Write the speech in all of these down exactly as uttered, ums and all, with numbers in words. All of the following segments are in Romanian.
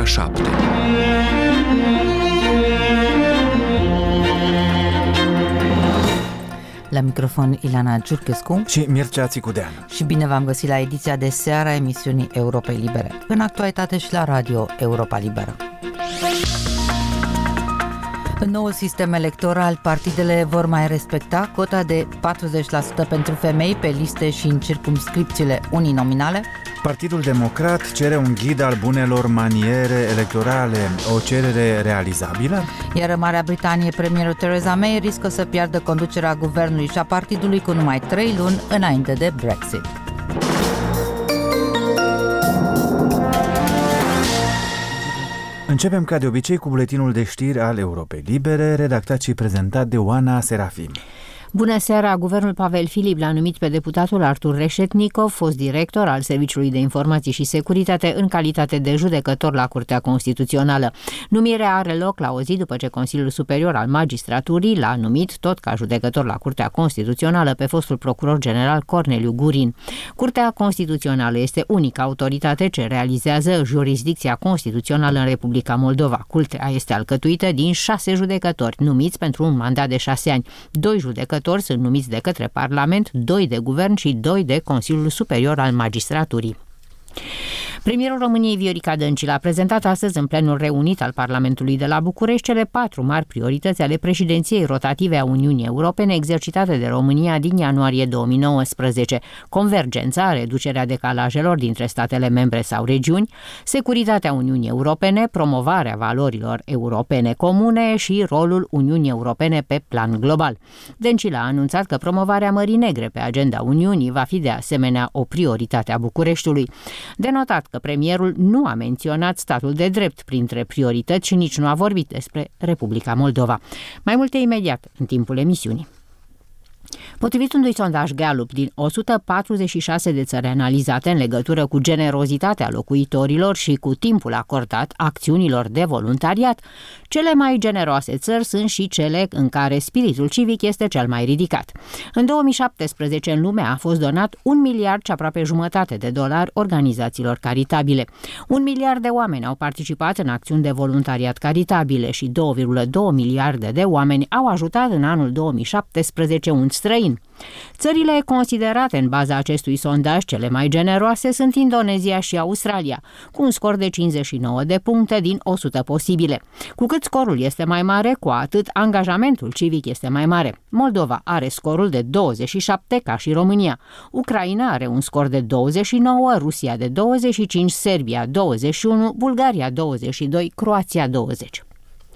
ora șapte. La microfon Ilana Giurchescu și Mircea Țicudean. Și bine v-am găsit la ediția de seară a emisiunii Europei Libere, în actualitate și la radio Europa Liberă. În noul sistem electoral, partidele vor mai respecta cota de patruzeci la sută pentru femei pe liste și în circumscripțiile uninominale. Partidul Democrat cere un ghid al bunelor maniere electorale, o cerere realizabilă? Iar în Marea Britanie, premierul Theresa May riscă să piardă conducerea guvernului și a partidului cu numai trei luni înainte de Brexit. Începem ca de obicei cu buletinul de știri al Europei Libere, redactat și prezentat de Oana Serafim. Bună seara! Guvernul Pavel Filip l-a numit pe deputatul Artur Reșetnikov, fost director al Serviciului de Informații și Securitate, în calitate de judecător la Curtea Constituțională. Numirea are loc la o zi după ce Consiliul Superior al Magistraturii l-a numit tot ca judecător la Curtea Constituțională pe fostul procuror general Corneliu Gurin. Curtea Constituțională este unica autoritate ce realizează jurisdicția constituțională în Republica Moldova. Curtea este alcătuită din șase judecători numiți pentru un mandat de șase ani, doi judecători sunt numiți de către Parlament, doi de Guvern și doi de Consiliul Superior al Magistraturii. Premierul României Viorica Dăncilă a prezentat astăzi în plenul reunit al Parlamentului de la București cele patru mari priorități ale președinției rotative a Uniunii Europene exercitate de România din ianuarie două mii nouăsprezece: convergența, reducerea decalajelor dintre statele membre sau regiuni, securitatea Uniunii Europene, promovarea valorilor europene comune și rolul Uniunii Europene pe plan global. Dăncilă a anunțat că promovarea Mării Negre pe agenda Uniunii va fi de asemenea o prioritate a Bucureștiului. De notat că premierul nu a menționat statul de drept printre priorități și nici nu a vorbit despre Republica Moldova. Mai multe imediat în timpul emisiunii. Potrivit unui sondaj Gallup din o sută patruzeci și șase de țări analizate în legătură cu generozitatea locuitorilor și cu timpul acordat acțiunilor de voluntariat, cele mai generoase țări sunt și cele în care spiritul civic este cel mai ridicat. În două mii șaptesprezece în lume a fost donat un miliard și aproape jumătate de dolari organizațiilor caritabile. Un miliard de oameni au participat în acțiuni de voluntariat caritabile și doi virgulă doi miliarde de oameni au ajutat în anul două mii șaptesprezece un străin. Țările considerate în baza acestui sondaj cele mai generoase sunt Indonezia și Australia, cu un scor de cincizeci și nouă de puncte din o sută posibile. Cu cât scorul este mai mare, cu atât angajamentul civic este mai mare. Moldova are scorul de douăzeci și șapte, ca și România. Ucraina are un scor de douăzeci și nouă, Rusia de douăzeci și cinci, Serbia douăzeci și unu, Bulgaria douăzeci și doi, Croația douăzeci.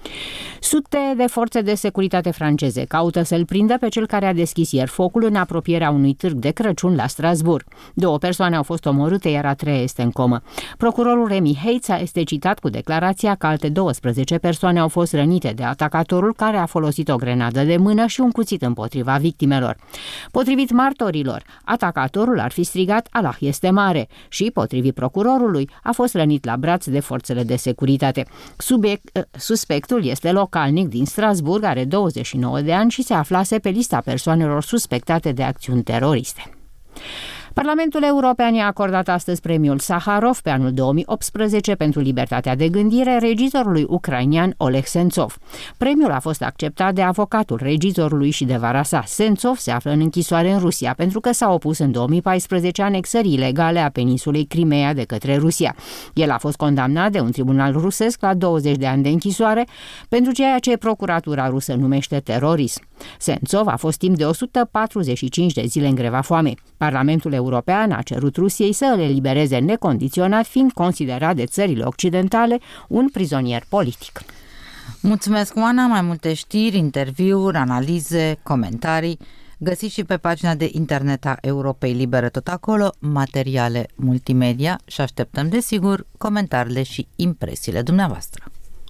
Sute de forțe de securitate franceze caută să-l prindă pe cel care a deschis ieri focul în apropierea unui târg de Crăciun la Strasbourg. Două persoane au fost omorâte, iar a treia este în comă. Procurorul Remy Heitz este citat cu declarația că alte douăsprezece persoane au fost rănite de atacatorul, care a folosit o grenadă de mână și un cuțit împotriva victimelor. Potrivit martorilor, atacatorul ar fi strigat "Allah este mare" și, potrivit procurorului, a fost rănit la braț de forțele de securitate. Subiect, suspectul este localnic din Strasbourg, are douăzeci și nouă de ani și se aflase pe lista persoanelor suspectate de acțiuni teroriste. Parlamentul European i-a acordat astăzi premiul Saharov pe anul două mii optsprezece pentru libertatea de gândire regizorului ucrainian Oleg Sentsov. Premiul a fost acceptat de avocatul regizorului și de vara sa. Sentsov se află în închisoare în Rusia pentru că s-a opus în două mii paisprezece anexării ilegale a peninsulei Crimeea de către Rusia. El a fost condamnat de un tribunal rusesc la douăzeci de ani de închisoare pentru ceea ce procuratura rusă numește terorism. Sentsov a fost timp de o sută patruzeci și cinci de zile în greva foamei. Parlamentul European a cerut Rusiei să îl elibereze necondiționat, fiind considerat de țările occidentale un prizonier politic. Mulțumesc, Oana. Mai multe știri, interviuri, analize, comentarii găsiți și pe pagina de internet a Europei Libere, tot acolo, materiale multimedia, și așteptăm, desigur, comentariile și impresiile dumneavoastră.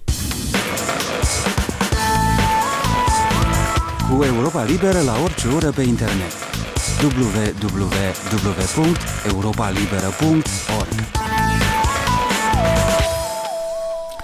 Cu Europa Liberă la orice oră pe internet. w w w punct europa liberă punct org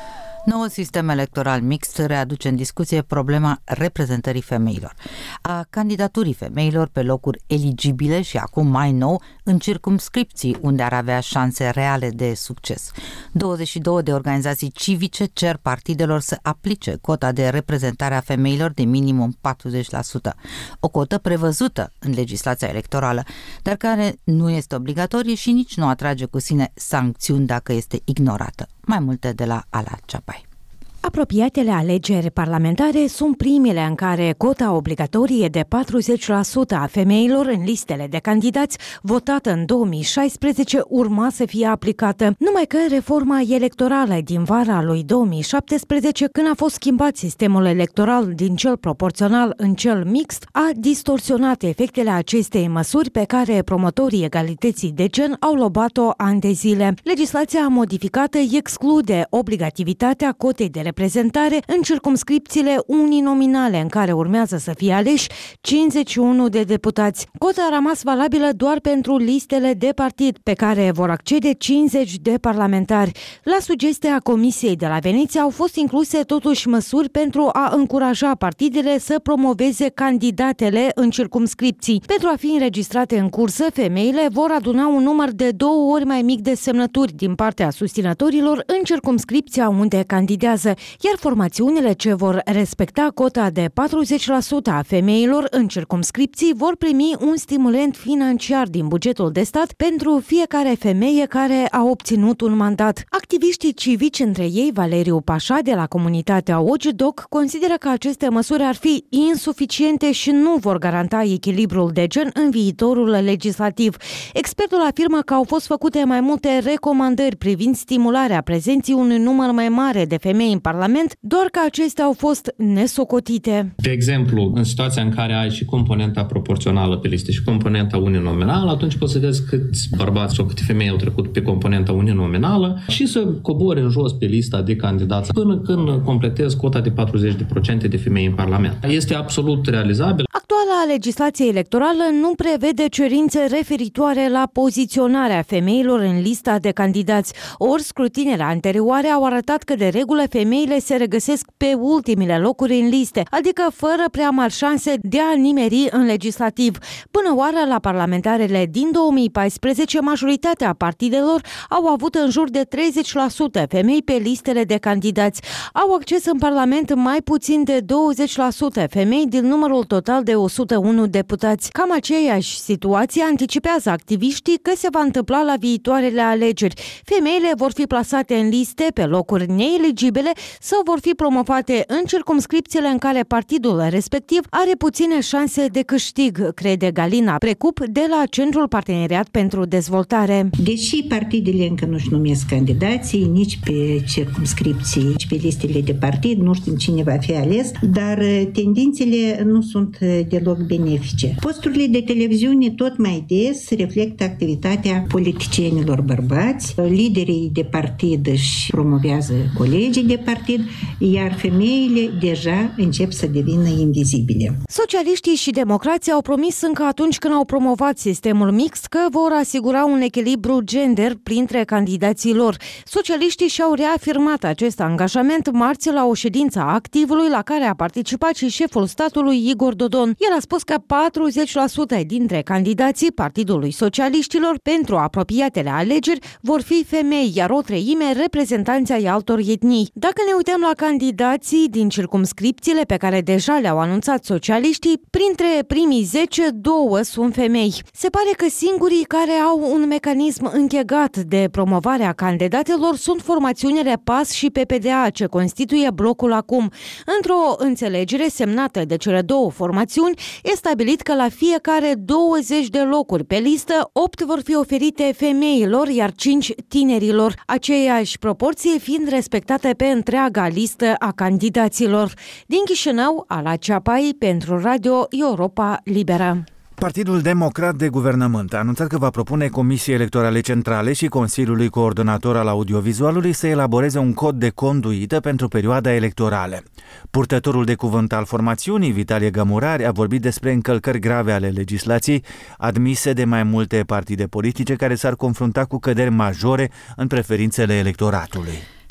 Noul sistem electoral mixt readuce în discuție problema reprezentării femeilor, a candidaturii femeilor pe locuri eligibile și acum mai nou în circumscripții unde ar avea șanse reale de succes. douăzeci și două de organizații civice cer partidelor să aplice cota de reprezentare a femeilor de minimum patruzeci la sută, o cotă prevăzută în legislația electorală, dar care nu este obligatorie și nici nu atrage cu sine sancțiuni dacă este ignorată. Mai multe de la Ala Ceapai. Apropiatele alegeri parlamentare sunt primele în care cota obligatorie de patruzeci la sută a femeilor în listele de candidați votată în două mii șaisprezece urma să fie aplicată, numai că reforma electorală din vara lui două mii șaptesprezece, când a fost schimbat sistemul electoral din cel proporțional în cel mixt, a distorsionat efectele acestei măsuri pe care promotorii egalității de gen au lobat-o ani de zile. Legislația modificată exclude obligativitatea cotei de reprezentare în circumscripțiile uninominale în care urmează să fie aleși cincizeci și unu de deputați. Cota a rămas valabilă doar pentru listele de partid, pe care vor accede cincizeci de parlamentari. La sugestia Comisiei de la Veneția au fost incluse totuși măsuri pentru a încuraja partidele să promoveze candidatele în circumscripții. Pentru a fi înregistrate în cursă, femeile vor aduna un număr de două ori mai mic de semnături din partea susținătorilor în circumscripția unde candidează, iar formațiunile ce vor respecta cota de patruzeci la sută a femeilor în circumscripții vor primi un stimulent financiar din bugetul de stat pentru fiecare femeie care a obținut un mandat. Activiștii civici, între ei Valeriu Pașa de la comunitatea Ogidoc, consideră că aceste măsuri ar fi insuficiente și nu vor garanta echilibrul de gen în viitorul legislativ. Expertul afirmă că au fost făcute mai multe recomandări privind stimularea prezenței unui număr mai mare de femei în Parlament, doar că acestea au fost nesocotite. De exemplu, în situația în care ai și componenta proporțională pe listă și componenta uninominală, atunci poți să vezi câți bărbați sau câte femei au trecut pe componenta uninominală și să cobori în jos pe lista de candidați până când completezi cota de patruzeci la sută de femei în Parlament. Este absolut realizabil. Actuala legislație electorală nu prevede cerințe referitoare la poziționarea femeilor în lista de candidați, ori scrutinele anterioare au arătat că de regulă femeile se regăsesc pe ultimele locuri în liste, adică fără prea mari șanse de a nimeri în legislativ. Până oară, la parlamentarele din două mii paisprezece, majoritatea partidelor au avut în jur de treizeci la sută femei pe listele de candidați. Au acces în Parlament mai puțin de douăzeci la sută femei din numărul total de o sută unu deputați. Cam aceeași situație anticipează activiștii că se va întâmpla la viitoarele alegeri. Femeile vor fi plasate în liste pe locuri neeligibile sau vor fi promovate în circumscripțiile în care partidul respectiv are puține șanse de câștig, crede Galina Precup de la Centrul Parteneriat pentru Dezvoltare. Deși partidele încă nu-și numesc candidații, nici pe circumscripții, nici pe listele de partid, nu știm cine va fi ales, dar tendințele nu sunt deloc benefice. Posturile de televiziune tot mai des reflectă activitatea politicienilor bărbați, liderii de partid își promovează colegii de partid, iar femeile deja încep să devină invizibile. Socialiștii și democrații au promis încă atunci când au promovat sistemul mixt că vor asigura un echilibru gender printre candidații lor. Socialiștii și-au reafirmat acest angajament marți la o ședință a activului la care a participat și șeful statului Igor Dodon. El a spus că patruzeci la sută dintre candidații Partidului Socialiștilor pentru apropiatele alegeri vor fi femei, iar o treime reprezentanți ai altor etnii. Dacă ne uităm la candidații din circumscripțiile pe care deja le-au anunțat socialiștii, printre primii zece, două sunt femei. Se pare că singurii care au un mecanism închegat de promovare a candidatelor sunt formațiunile P A S și P P D A, ce constituie blocul acum. Într-o înțelegere semnată de cele două formațiuni, e stabilit că la fiecare douăzeci de locuri pe listă, opt vor fi oferite femeilor, iar cinci tinerilor, aceeași proporție fiind respectate pe întreaga listă a candidaților. Din Chișinău, Ala Ceapai pentru Radio Europa Liberă. Partidul Democrat de Guvernământ a anunțat că va propune Comisiei Electorale Centrale și Consiliului Coordonator al Audiovizualului să elaboreze un cod de conduită pentru perioada electorală. Purtătorul de cuvânt al formațiunii, Vitalie Gămurari, a vorbit despre încălcări grave ale legislației admise de mai multe partide politice care s-ar confrunta cu căderi majore în preferințele electoratului.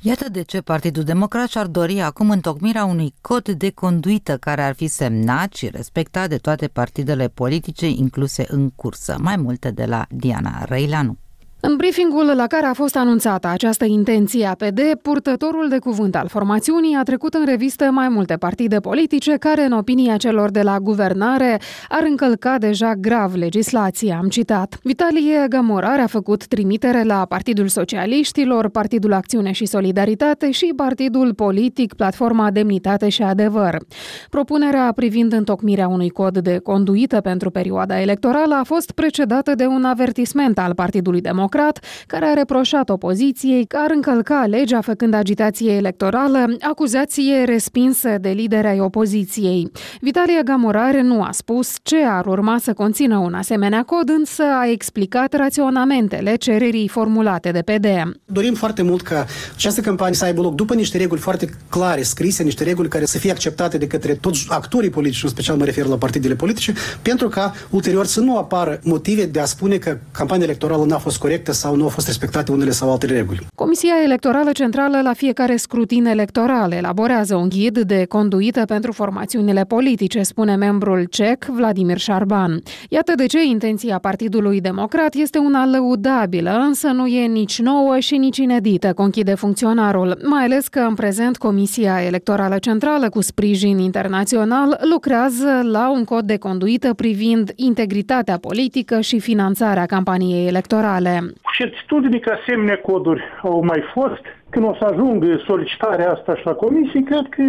Iată de ce Partidul Democrat și-ar dori acum întocmirea unui cod de conduită care ar fi semnat și respectat de toate partidele politice incluse în cursă. Mai multe de la Diana Răileanu. În briefingul la care a fost anunțată această intenție a P D, purtătorul de cuvânt al formațiunii a trecut în revistă mai multe partide politice care, în opinia celor de la guvernare, ar încălca deja grav legislația. Am citat. Vitalie Gamorare a făcut trimitere la Partidul Socialiștilor, Partidul Acțiune și Solidaritate și Partidul Politic Platforma Demnitate și Adevăr. Propunerea privind întocmirea unui cod de conduită pentru perioada electorală a fost precedată de un avertisment al Partidului Democrat, care a reproșat opoziției că ar încălca legea făcând agitație electorală, acuzație respinsă de lideri ai opoziției. Vitalie Gamorare nu a spus ce ar urma să conțină un asemenea cod, însă a explicat raționamentele cererii formulate de P D. Dorim foarte mult ca această campanie să aibă loc după niște reguli foarte clare, scrise, niște reguli care să fie acceptate de către toți actorii politici, în special mă refer la partidele politice, pentru ca ulterior să nu apară motive de a spune că campania electorală n-a fost corectă sau nu au fost respectate unele sau alte reguli. Comisia Electorală Centrală la fiecare scrutin electoral elaborează un ghid de conduită pentru formațiunile politice, spune membrul C E C, Vladimir Șarban. Iată de ce intenția Partidului Democrat este una lăudabilă, însă nu e nici nouă și nici inedită, conchide funcționarul, mai ales că în prezent Comisia Electorală Centrală, cu sprijin internațional, lucrează la un cod de conduită privind integritatea politică și finanțarea campaniei electorale. Cu certitudine că asemenea coduri au mai fost. Când o să ajungă solicitarea asta și la comisie, cred că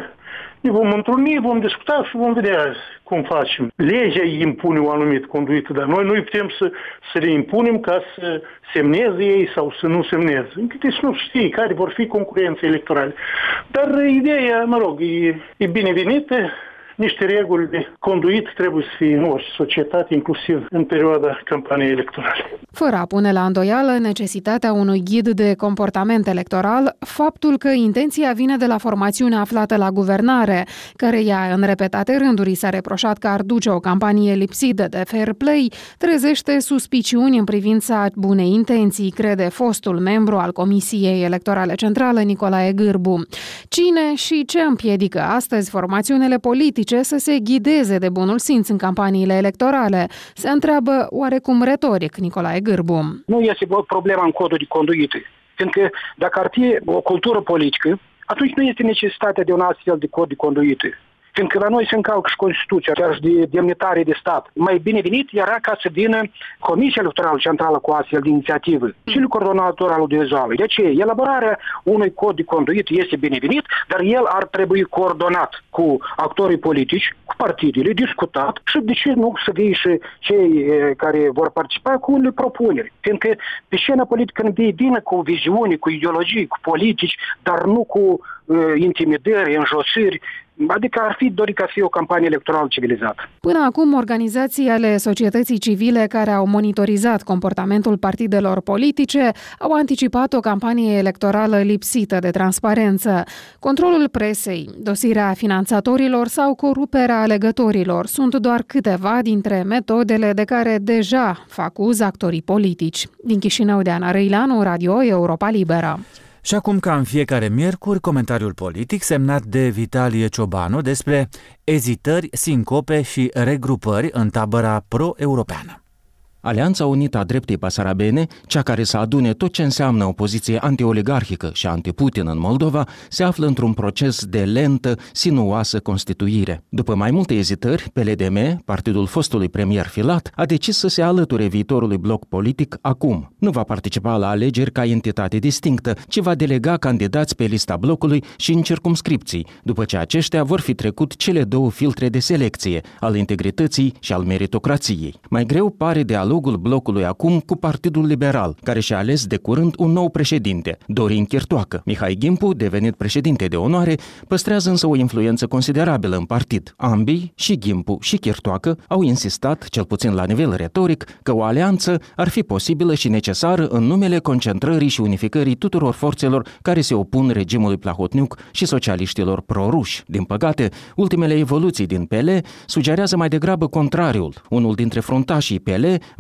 ne vom întruni, vom discuta și vom vedea cum facem. Legea îi impune o anumită conduită, dar noi nu putem să, să le impunem ca să semneze ei sau să nu semneze. Încă să nu știi care vor fi concurențe electorale. Dar ideea, mă rog, e, e binevenită. Niște reguli de conduit trebuie să fie în orice societate, inclusiv în perioada campaniei electorale. Fără a pune la îndoială necesitatea unui ghid de comportament electoral, faptul că intenția vine de la formațiunea aflată la guvernare, care ea în repetate rânduri s-a reproșat că ar duce o campanie lipsită de fair play, trezește suspiciuni în privința bunei intenții, crede fostul membru al Comisiei Electorale Centrale, Nicolae Gârbu. Cine și ce împiedică astăzi formațiunile politice să se ghideze de bunul simț în campaniile electorale? Se întreabă oarecum retoric Nicolae Gârbu. Nu este problema în codul de conduită, fiindcă dacă ar fi o cultură politică, atunci nu este necesitatea de un astfel de cod de conduită. Fiindcă la noi se încalcă și Constituția, chiar și de demnitare de stat. Mai binevenit era ca să vină Comisia Electorală Centrală cu astfel de inițiativă și lui coordonator al audiovizualului. De ce? Elaborarea unui cod de conduită este binevenit, dar el ar trebui coordonat cu actorii politici, cu partidele, discutat și de ce nu să fie și cei care vor participa cu unele propuneri. Fiindcă pe scena politică nu vine cu viziuni, cu ideologii, cu politici, dar nu cu uh, intimidări, înjosiri. Adică ar fi dorit ca să fie o campanie electorală civilizată. Până acum, organizații ale societății civile care au monitorizat comportamentul partidelor politice au anticipat o campanie electorală lipsită de transparență. Controlul presei, dosirea finanțatorilor sau coruperea alegătorilor sunt doar câteva dintre metodele de care deja fac uz actorii politici. Din Chișinău, Diana Răileanu, Radio Europa Liberă. Și acum, ca în fiecare miercuri, comentariul politic semnat de Vitalie Ciobanu despre ezitări, sincope și regrupări în tabăra pro-europeană. Alianța Unită a Dreptei Basarabene, cea care să adune tot ce înseamnă opoziție antioligarhică și anti-Putin în Moldova, se află într-un proces de lentă, sinuoasă constituire. După mai multe ezitări, P L D M, partidul fostului premier Filat, a decis să se alăture viitorului bloc politic acum. Nu va participa la alegeri ca entitate distinctă, ci va delega candidați pe lista blocului și în circumscripții, după ce aceștia vor fi trecut cele două filtre de selecție, al integrității și al meritocrației. Mai greu pare dialogul blocului acum cu Partidul Liberal, care și-a ales de curând un nou președinte, Dorin Chirtoacă. Mihai Gimpu, devenit președinte de onoare, păstrează însă o influență considerabilă în partid. Ambii, și Gimpu și Chirtoacă, au insistat, cel puțin la nivel retoric, că o alianță ar fi posibilă și necesară în numele concentrării și unificării tuturor forțelor care se opun regimului Plahotniuc și socialiștilor proruși. Din păcate, ultimele evoluții din P L sugerează mai degrabă contrariul. Unul dintre fruntașii P L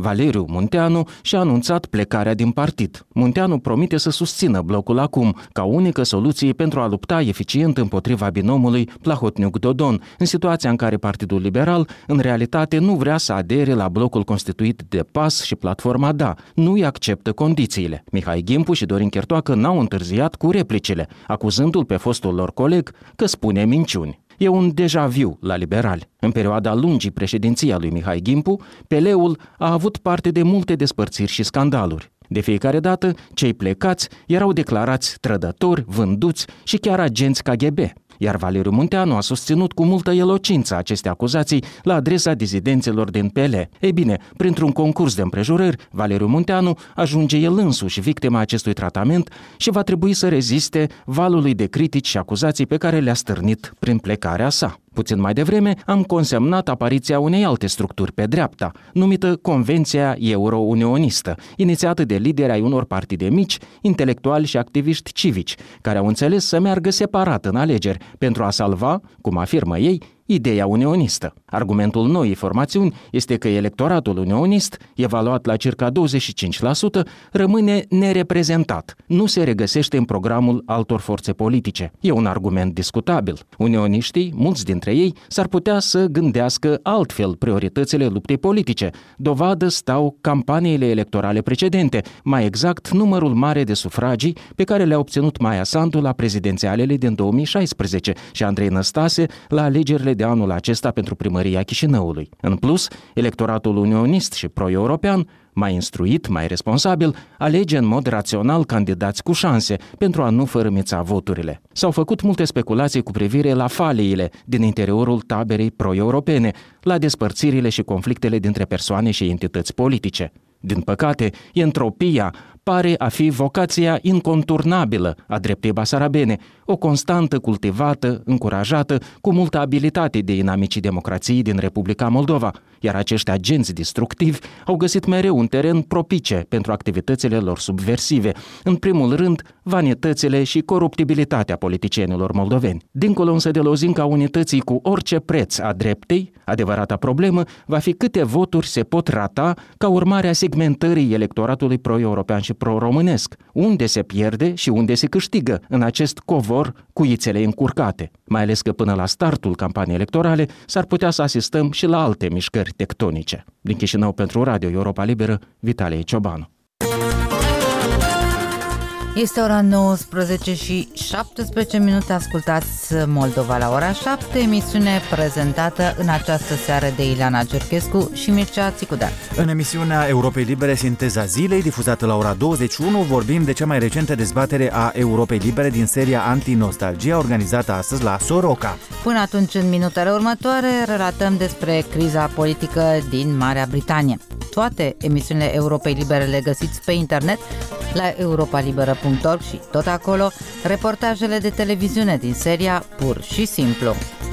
Valeriu Munteanu, și-a anunțat plecarea din partid. Munteanu promite să susțină blocul acum, ca unică soluție pentru a lupta eficient împotriva binomului Plahotniuc-Dodon, în situația în care Partidul Liberal, în realitate, nu vrea să adere la blocul constituit de P A S și Platforma Da, nu îi acceptă condițiile. Mihai Ghimpu și Dorin Chertoacă n-au întârziat cu replicile, acuzându-l pe fostul lor coleg că spune minciuni. E un deja vu la liberali. În perioada lungii președinției a lui Mihai Ghimpu, P L-ul a avut parte de multe despărțiri și scandaluri. De fiecare dată, cei plecați erau declarați trădători, vânduți și chiar agenți K G B. Iar Valeriu Munteanu a susținut cu multă elocință aceste acuzații la adresa dizidenților din P L. Ei bine, printr-un concurs de împrejurări, Valeriu Munteanu ajunge el însuși victima acestui tratament și va trebui să reziste valului de critici și acuzații pe care le-a stârnit prin plecarea sa. Puțin mai devreme am consemnat apariția unei alte structuri pe dreapta, numită Convenția Euro-Unionistă, inițiată de lideri ai unor partide mici, intelectuali și activiști civici, care au înțeles să meargă separat în alegeri pentru a salva, cum afirmă ei, ideea unionistă. Argumentul noii formațiuni este că electoratul unionist, evaluat la circa douăzeci și cinci la sută, rămâne nereprezentat. Nu se regăsește în programul altor forțe politice. E un argument discutabil. Unioniștii, mulți dintre ei, s-ar putea să gândească altfel prioritățile luptei politice. Dovadă stau campaniile electorale precedente, mai exact numărul mare de sufragii pe care le-a obținut Maia Sandu la prezidențialele din două mii șaisprezece și Andrei Năstase la alegerile de anul acesta pentru primăria Chișinăului. În plus, electoratul unionist și pro-european, mai instruit, mai responsabil, alege în mod rațional candidați cu șanse pentru a nu fărâmița voturile. S-au făcut multe speculații cu privire la faliile din interiorul taberei pro-europene, la despărțirile și conflictele dintre persoane și entități politice. Din păcate, entropia pare a fi vocația inconturnabilă a dreptei basarabene, o constantă cultivată, încurajată, cu multă abilitate de inamicii democrației din Republica Moldova, iar acești agenți destructivi au găsit mereu un teren propice pentru activitățile lor subversive, în primul rând vanitățile și coruptibilitatea politicienilor moldoveni. Dincolo însă de lozinca unității cu orice preț a dreptei, adevărata problemă va fi câte voturi se pot rata ca urmare a segmentării electoratului pro-european și pro-românesc, unde se pierde și unde se câștigă în acest covor cu ițele încurcate. Mai ales că până la startul campaniei electorale s-ar putea să asistăm și la alte mișcări tectonice. Din Chișinău pentru Radio Europa Liberă, Vitalie Ciobanu. Este ora nouăsprezece și șaptesprezece minute, ascultați Moldova la ora șapte, emisiune prezentată în această seară de Ileana Cerchescu și Mircea Țicudean. În emisiunea Europei Libere, Sinteza Zilei, difuzată la ora douăzeci și unu, vorbim de cea mai recentă dezbatere a Europei Libere din seria Antinostalgia, organizată astăzi la Soroca. Până atunci, în minutele următoare, relatăm despre criza politică din Marea Britanie. Toate emisiunile Europei Libere le găsiți pe internet la europa liberă punct org și tot acolo reportajele de televiziune din seria Pur și Simplu.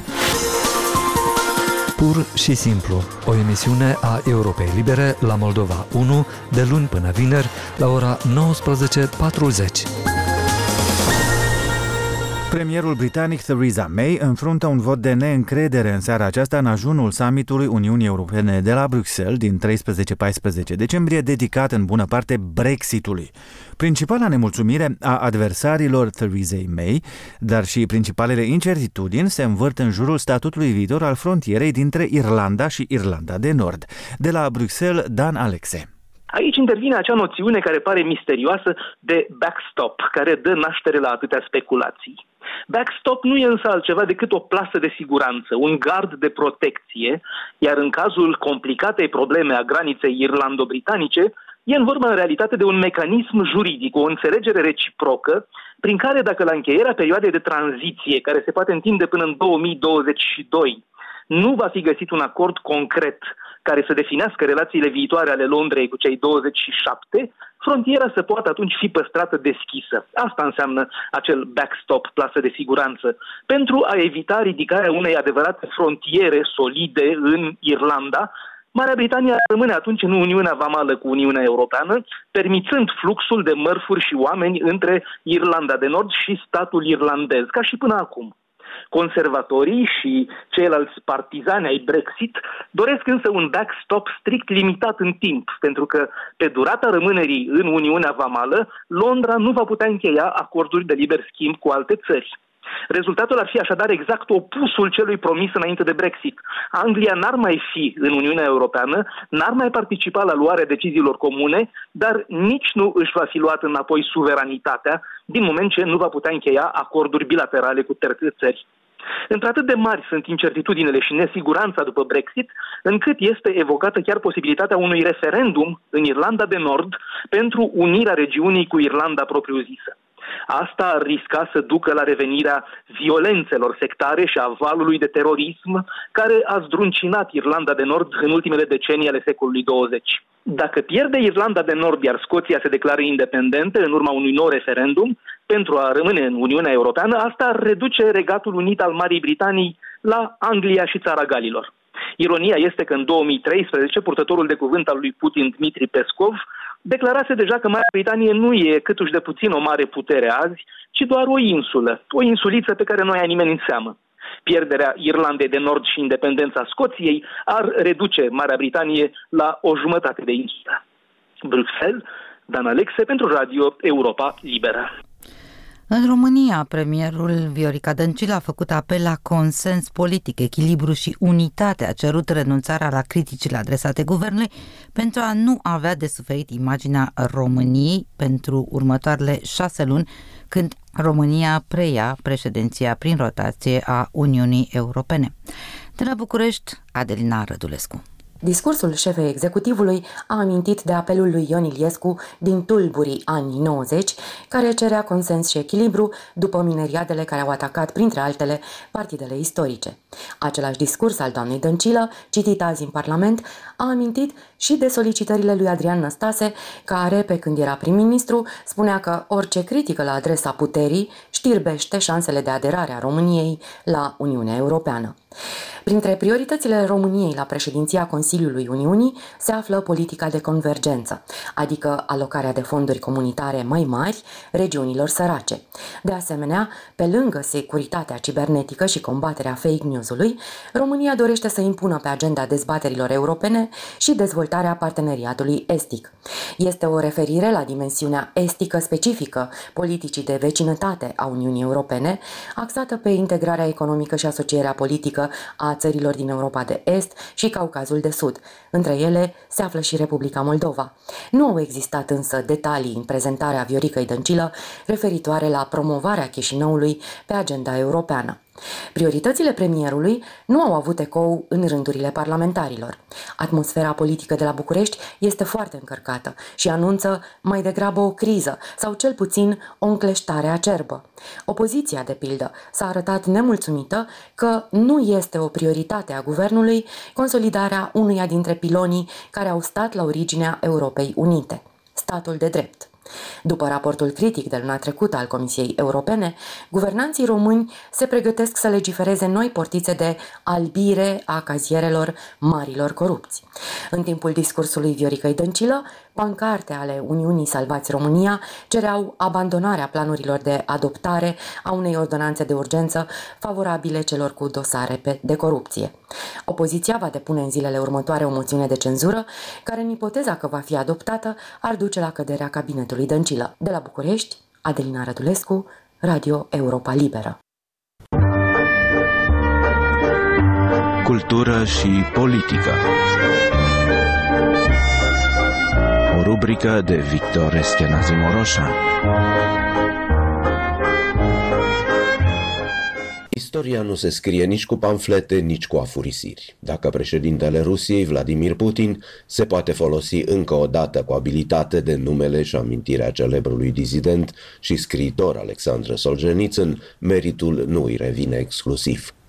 Pur și Simplu, o emisiune a Europei Libere la Moldova unu, de luni până vineri, la ora nouăsprezece patruzeci. Premierul britanic Theresa May înfruntă un vot de neîncredere în seara aceasta în ajunul summitului Uniunii Europene de la Bruxelles din treisprezece paisprezece decembrie, dedicat în bună parte Brexitului. Principala nemulțumire a adversarilor Theresa May, dar și principalele incertitudini se învârt în jurul statutului viitor al frontierei dintre Irlanda și Irlanda de Nord. De la Bruxelles, Dan Alexe. Aici intervine acea noțiune care pare misterioasă de backstop, care dă naștere la atâtea speculații. Backstop nu e însă altceva decât o plasă de siguranță, un gard de protecție, iar în cazul complicatei probleme a graniței irlando-britanice, e în vorba în realitate de un mecanism juridic, o înțelegere reciprocă, prin care dacă la încheierea perioadei de tranziție, care se poate întinde până în două mii douăzeci și doi, nu va fi găsit un acord concret care să definească relațiile viitoare ale Londrei cu cei douăzeci și șapte, frontiera să poată atunci fi păstrată deschisă. Asta înseamnă acel backstop, plasă de siguranță, pentru a evita ridicarea unei adevărate frontiere solide în Irlanda. Marea Britanie rămâne atunci în Uniunea Vamală cu Uniunea Europeană, permițând fluxul de mărfuri și oameni între Irlanda de Nord și statul irlandez, ca și până acum. Conservatorii și ceilalți partizani ai Brexit doresc însă un backstop strict limitat în timp, pentru că pe durata rămânerii în Uniunea Vamală, Londra nu va putea încheia acorduri de liber schimb cu alte țări. Rezultatul ar fi așadar exact opusul celui promis înainte de Brexit. Anglia n-ar mai fi în Uniunea Europeană, n-ar mai participa la luarea deciziilor comune, dar nici nu își va fi luat înapoi suveranitatea, din moment ce nu va putea încheia acorduri bilaterale cu terțe țări. Într-atât de mari sunt incertitudinile și nesiguranța după Brexit, încât este evocată chiar posibilitatea unui referendum în Irlanda de Nord pentru unirea regiunii cu Irlanda propriu-zisă. Asta ar risca să ducă la revenirea violențelor sectare și a valului de terorism care a zdruncinat Irlanda de Nord în ultimele decenii ale secolului douăzeci. Dacă pierde Irlanda de Nord, iar Scoția se declară independentă în urma unui nou referendum pentru a rămâne în Uniunea Europeană, asta ar reduce Regatul Unit al Marii Britanii la Anglia și Țara Galilor. Ironia este că în două mii treisprezece, purtătorul de cuvânt al lui Putin, Dmitri Peskov, declarase deja că Marea Britanie nu e câtuși de puțin o mare putere azi, ci doar o insulă, o insuliță pe care nu ia nimeni în seamă. Pierderea Irlandei de Nord și independența Scoției ar reduce Marea Britanie la o jumătate de insulă. Bruxelles, Dan Alexe pentru Radio Europa Liberă. În România, premierul Viorica Dăncilă a făcut apel la consens politic, echilibru și unitate. A cerut renunțarea la criticile adresate guvernului pentru a nu avea de suferit imaginea României pentru următoarele șase luni, când România preia președinția prin rotație a Uniunii Europene. De la București, Adelina Rădulescu. Discursul șefei executivului a amintit de apelul lui Ion Iliescu din tulburii anii nouăzeci, care cerea consens și echilibru după mineriadele care au atacat, printre altele, partidele istorice. Același discurs al doamnei Dăncilă, citit azi în Parlament, a amintit și de solicitările lui Adrian Năstase, care, pe când era prim-ministru, spunea că orice critică la adresa puterii știrbește șansele de aderare a României la Uniunea Europeană. Printre prioritățile României la președinția Consiliului Uniunii se află politica de convergență, adică alocarea de fonduri comunitare mai mari regiunilor sărace. De asemenea, pe lângă securitatea cibernetică și combaterea fake news-ului, România dorește să impună pe agenda dezbaterilor europene și dezvoltarea parteneriatului estic. Este o referire la dimensiunea estică specifică politicii de vecinătate a Uniunii Europene, axată pe integrarea economică și asocierea politică a țărilor din Europa de Est și Caucazul de Sud. Între ele se află și Republica Moldova. Nu au existat însă detalii în prezentarea Vioricăi Dăncilă referitoare la promovarea Chișinăului pe agenda europeană. Prioritățile premierului nu au avut ecou în rândurile parlamentarilor. Atmosfera politică de la București este foarte încărcată și anunță mai degrabă o criză sau cel puțin o încleștare acerbă. Opoziția, de pildă, s-a arătat nemulțumită că nu este o prioritate a guvernului consolidarea unuia dintre pilonii care au stat la originea Europei Unite, statul de drept. După raportul critic de luna trecută al Comisiei Europene, guvernanții români se pregătesc să legifereze noi portițe de albire a cazierelor marilor corupți. În timpul discursului Vioricăi Dăncilă, pancarte ale Uniunii Salvați România cereau abandonarea planurilor de adoptare a unei ordonanțe de urgență favorabile celor cu dosare de corupție. Opoziția va depune în zilele următoare o moțiune de cenzură, care, în ipoteza că va fi adoptată, ar duce la căderea cabinetului Dăncilă. De la București, Adelina Rădulescu, Radio Europa Liberă. Cultură și politică. O rubrică de Victor Eschenazi Moroșa. Istoria nu se scrie nici cu pamflete, nici cu afurisiri. Dacă președintele Rusiei, Vladimir Putin, se poate folosi încă o dată cu abilitate de numele și amintirea celebrului dizident și scriitor Alexandru Solzhenitsyn, meritul nu îi revine exclusiv.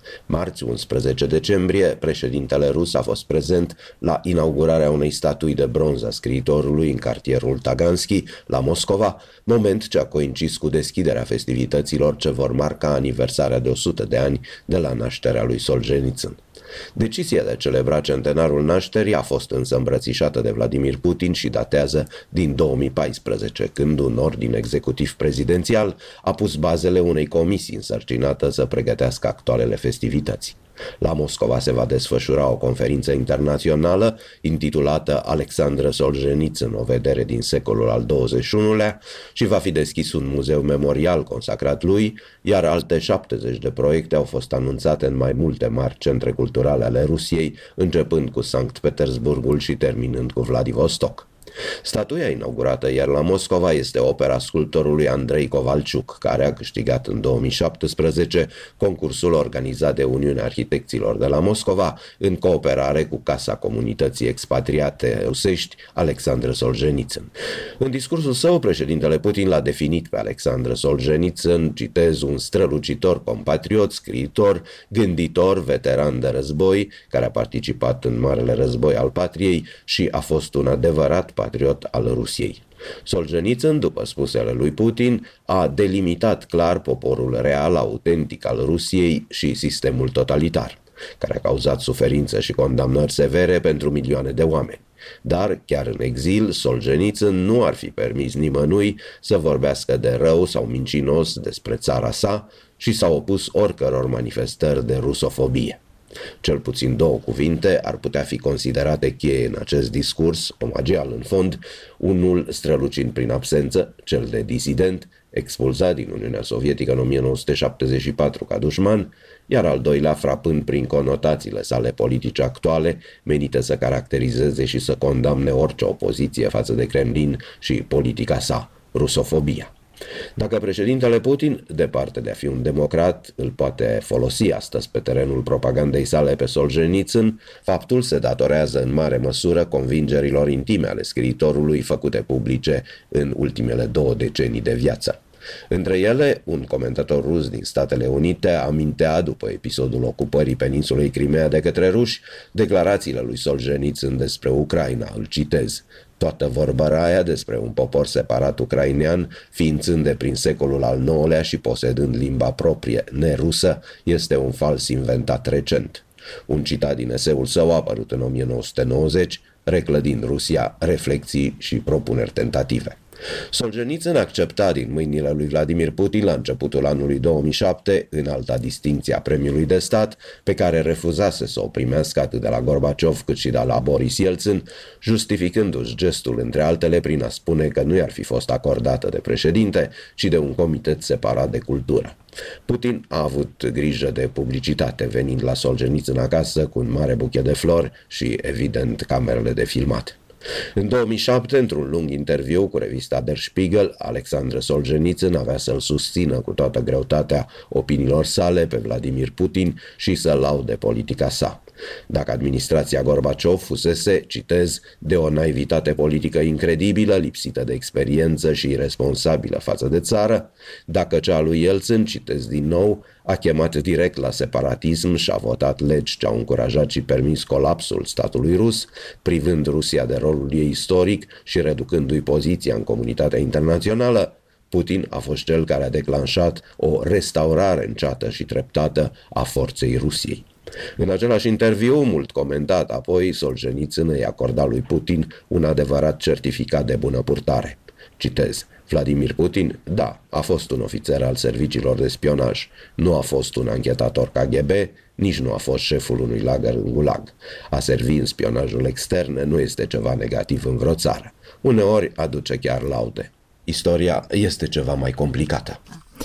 Marți, unsprezece decembrie, președintele rus a fost prezent la inaugurarea unei statui de bronz a scriitorului în cartierul Taganski, la Moscova, moment ce a coincis cu deschiderea festivităților ce vor marca aniversarea de o sută de ani de la nașterea lui Solzhenitsyn. Decizia de a celebra centenarul nașterii a fost însă îmbrățișată de Vladimir Putin și datează din două mii paisprezece, când un ordin executiv prezidențial a pus bazele unei comisii însărcinată să pregătească actualele festivități. La Moscova se va desfășura o conferință internațională intitulată Alexandru Solzhenitsyn, o vedere din secolul al douăzeci și unulea, și va fi deschis un muzeu memorial consacrat lui, iar alte șaptezeci de proiecte au fost anunțate în mai multe mari centre culturale ale Rusiei, începând cu Sankt Petersburgul și terminând cu Vladivostok. Statuia inaugurată ieri la Moscova este opera sculptorului Andrei Kovalciuc, care a câștigat în două mii șaptesprezece concursul organizat de Uniunea Arhitecților de la Moscova în cooperare cu Casa Comunității Expatriate Rusești Alexandru Solzhenitsyn. În discursul său, președintele Putin l-a definit pe Alexandru Solzhenitsyn, citez, un strălucitor compatriot, scriitor, gânditor, veteran de război, care a participat în Marele Război al Patriei și a fost un adevărat patriot al Rusiei. Solzhenitsyn, după spusele lui Putin, a delimitat clar poporul real, autentic al Rusiei și sistemul totalitar, care a cauzat suferință și condamnări severe pentru milioane de oameni. Dar, chiar în exil, Solzhenitsyn nu ar fi permis nimănui să vorbească de rău sau mincinos despre țara sa și s-a opus oricăror manifestări de rusofobie. Cel puțin două cuvinte ar putea fi considerate cheie în acest discurs, omagial în fond, unul strălucind prin absență, cel de disident, expulzat din Uniunea Sovietică în o mie nouă sute șaptezeci și patru ca dușman, iar al doilea frapând prin conotațiile sale politice actuale, menite să caracterizeze și să condamne orice opoziție față de Kremlin și politica sa, rusofobia. Dacă președintele Putin, departe de a fi un democrat, îl poate folosi astăzi pe terenul propagandei sale pe Solzhenitsyn, faptul se datorează în mare măsură convingerilor intime ale scriitorului făcute publice în ultimele două decenii de viață. Între ele, un comentator rus din Statele Unite amintea, după episodul ocupării peninsulei Crimea de către ruși, declarațiile lui Solzhenitsyn despre Ucraina, îl citez: toată vorbăraia despre un popor separat ucrainean, ființând de prin secolul al nouălea și posedând limba proprie, nerusă, este un fals inventat recent. Un citat din eseul său apărut în o mie nouă sute nouăzeci, reclădind Rusia, reflexii și propuneri tentative. Solzhenitsyn accepta din mâinile lui Vladimir Putin la începutul anului două mii șapte înalta distincție a premiului de stat, pe care refuzase să o primească atât de la Gorbaciov cât și de la Boris Yeltsin, justificându-și gestul între altele prin a spune că nu i-ar fi fost acordată de președinte, ci de un comitet separat de cultură. Putin a avut grijă de publicitate, venind la Solzhenitsyn acasă cu un mare buchet de flori și, evident, camerele de filmat. În două mii șapte, într-un lung interviu cu revista Der Spiegel, Alexandru Solzhenitsyn avea să-l susțină cu toată greutatea opiniilor sale pe Vladimir Putin și să laude politica sa. Dacă administrația Gorbaciov fusese, citez, de o naivitate politică incredibilă, lipsită de experiență și irresponsabilă față de țară, dacă cea lui Yeltsin, citez din nou, a chemat direct la separatism și a votat legi ce au încurajat și permis colapsul statului rus, privând Rusia de rolul ei istoric și reducându-i poziția în comunitatea internațională, Putin a fost cel care a declanșat o restaurare înceată și treptată a forței Rusiei. În același interviu, mult comentat apoi, Solzhenitsyn îi acorda lui Putin un adevărat certificat de bună purtare. Citez: Vladimir Putin, da, a fost un ofițer al serviciilor de spionaj, nu a fost un anchetator K G B, nici nu a fost șeful unui lagăr în Gulag. A servi în spionajul extern nu este ceva negativ în vreo țară. Uneori aduce chiar laude. Istoria este ceva mai complicată.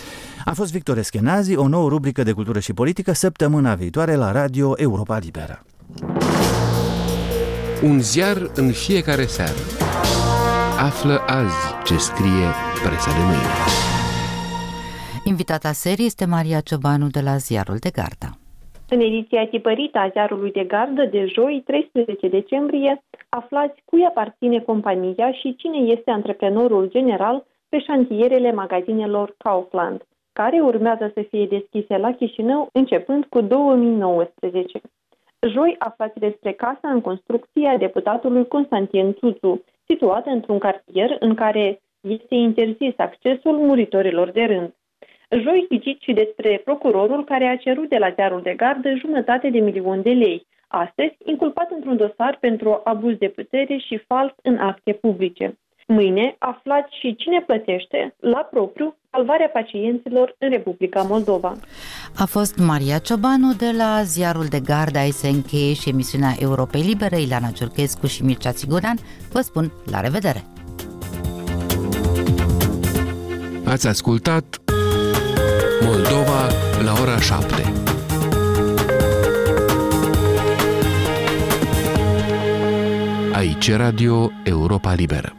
A fost Victor Eschenazi, o nouă rubrică de cultură și politică săptămâna viitoare la Radio Europa Liberă. Un ziar în fiecare seară. Află azi ce scrie presa de mâine. Invitata serii este Maria Ciobanu de la Ziarul de Gardă. În ediția tipărită a Ziarului de Gardă de joi, treisprezece decembrie, aflați cui aparține compania și cine este antreprenorul general pe șantierele magazinelor Kaufland. care urmează să fie deschise la Chișinău începând cu două mii nouăsprezece. Joi aflați despre casa în construcție a deputatului Constantin Țuțu, situată într-un cartier în care este interzis accesul muritorilor de rând. Joi citiți și despre procurorul care a cerut de la ziarul de gardă jumătate de milion de lei, astăzi inculpat într-un dosar pentru abuz de putere și fals în acte publice. Mâine aflați și cine plătește, la propriu, salvarea pacienților în Republica Moldova. A fost Maria Ciobanu de la ziarul de gardă. Aici se încheie și emisiunea Europei Libere. Ileana Ciurchescu și Mircea Țiguran vă spun la revedere! Ați ascultat Moldova la ora șapte. Aici Radio Europa Liberă.